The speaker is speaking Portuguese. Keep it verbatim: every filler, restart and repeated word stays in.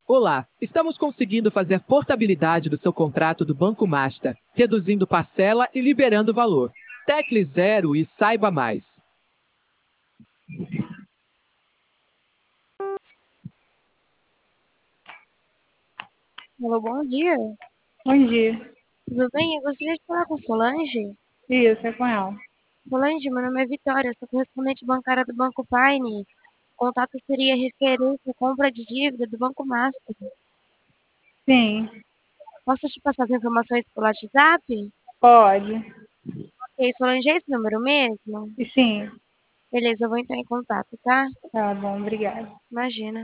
Olá, estamos conseguindo fazer portabilidade do seu contrato do Banco Master, reduzindo parcela e liberando valor. Tecle zero e saiba mais. Alô, bom dia. Bom dia. Tudo bem? Eu gostaria de falar com Solange. Isso, é com ela. Solange, meu nome é Vitória, sou correspondente bancária do Banco Paine. O contato seria referente à compra de dívida do Banco Master. Sim, Posso te passar as informações pelo WhatsApp? pode. Ok, Solange, é esse número mesmo? E sim, Beleza, eu vou entrar em contato, tá? tá bom, obrigada. Imagina.